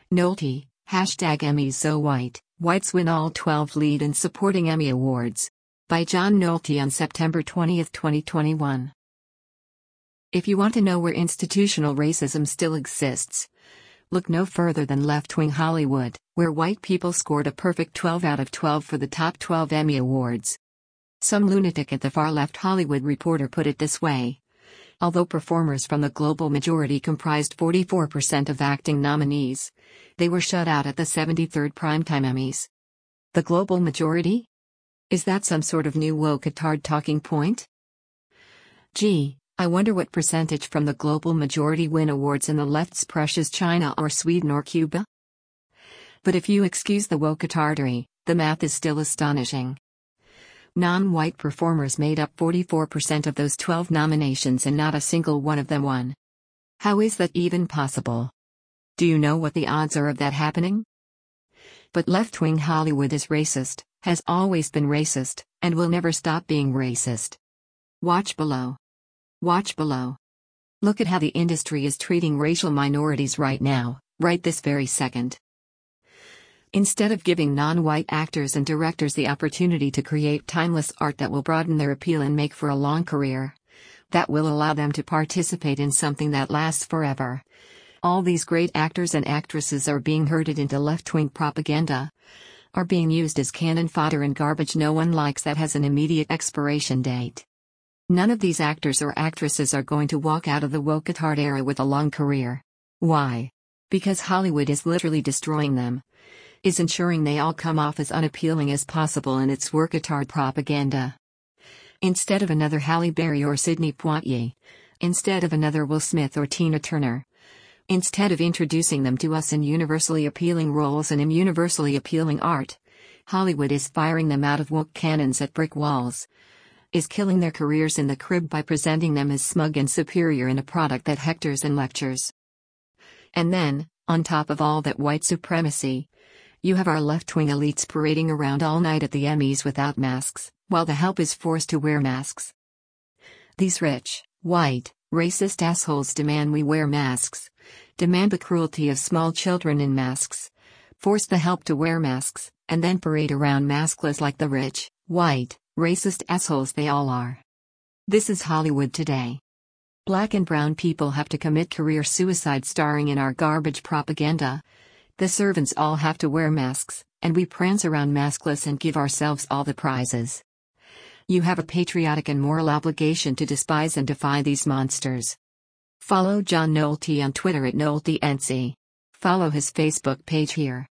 Nolte, hashtag Emmys so white, whites win all 12 lead in supporting Emmy Awards. By John Nolte on September 20, 2021. If you want to know where institutional racism still exists, look no further than left-wing Hollywood, where white people scored a perfect 12 out of 12 for the top 12 Emmy Awards. Some lunatic at the far left Hollywood Reporter put it this way. Although performers from the global majority comprised 44% of acting nominees, they were shut out at the 73rd Primetime Emmys. The global majority? Is that some sort of new woke-atard talking point? Gee, I wonder what percentage from the global majority win awards in the left's precious China or Sweden or Cuba? But if you excuse the woke-atardery, the math is still astonishing. Non-white performers made up 44% of those 12 nominations and not a single one of them won. How is that even possible? Do you know what the odds are of that happening? But left-wing Hollywood is racist, has always been racist, and will never stop being racist. Watch below. Watch below. Look at how the industry is treating racial minorities right now, right this very second. Instead of giving non-white actors and directors the opportunity to create timeless art that will broaden their appeal and make for a long career, that will allow them to participate in something that lasts forever, all these great actors and actresses are being herded into left-wing propaganda, are being used as cannon fodder and garbage no one likes that has an immediate expiration date. None of these actors or actresses are going to walk out of the woke-atard era with a long career. Why? Because Hollywood is literally destroying them. Is ensuring they all come off as unappealing as possible in its woke-atard propaganda. Instead of another Halle Berry or Sidney Poitier, instead of another Will Smith or Tina Turner, instead of introducing them to us in universally appealing roles and in universally appealing art, Hollywood is firing them out of woke cannons at brick walls, is killing their careers in the crib by presenting them as smug and superior in a product that hectors and lectures. And then, on top of all that white supremacy, you have our left-wing elites parading around all night at the Emmys without masks, while the help is forced to wear masks. These rich, white, racist assholes demand we wear masks, demand the cruelty of small children in masks, force the help to wear masks, and then parade around maskless like the rich, white, racist assholes they all are. This is Hollywood today. Black and brown people have to commit career suicide starring in our garbage propaganda. The servants all have to wear masks, and we prance around maskless and give ourselves all the prizes. You have a patriotic and moral obligation to despise and defy these monsters. Follow John Nolte on Twitter at NolteNC. Follow his Facebook page here.